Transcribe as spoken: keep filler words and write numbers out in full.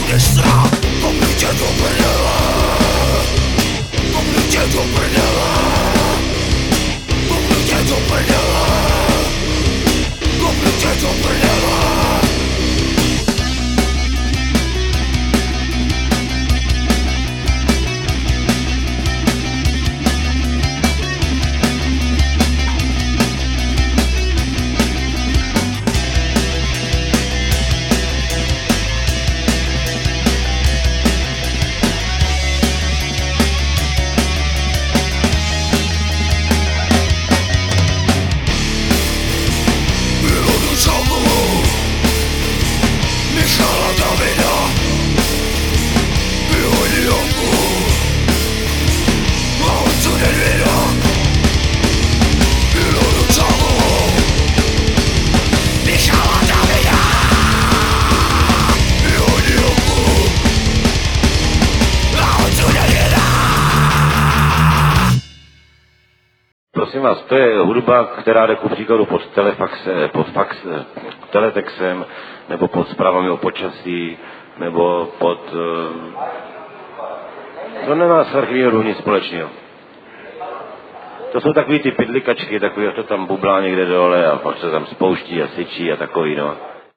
Prosím vás, to je hudba, která jde ku příkladu pod telefaxe, pod fax, teletexem, nebo pod zprávami o počasí, nebo pod... To nemá s archivní nic společného. To jsou takový ty pidlikačky, takový, to tam bublá někde dole a pak se tam spouští a syčí a takový, no.